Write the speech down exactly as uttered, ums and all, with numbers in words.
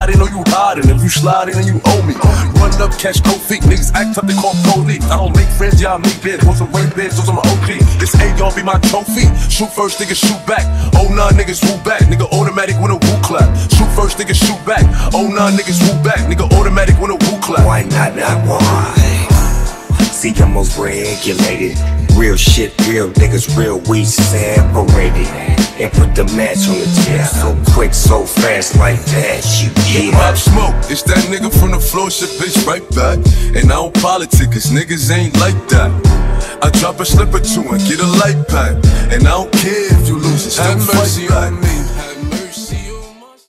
I know you hiding, if you sliding then you owe me. Run up, catch cold feet, niggas act up, they call police. I don't make friends, y'all make bids. Want some rain bids, those are my O G. This A y'all be my trophy. Shoot first, niggas shoot back. Oh nine niggas woo back, nigga automatic when a woo clap. Shoot first, niggas shoot back. Oh nine niggas woo back, nigga automatic when a woo clap. Why not, not why? See, I'm most regulated. Real shit, real niggas, real we separated. And put the match on the tip. So quick, so fast, like that, you get Pop Smoke, it's that nigga from the floor, shit bitch right back. And I don't politic, cause niggas ain't like that. I drop a slip or two and get a light pack. And I don't care if you lose it, still have mercy fight back. on me.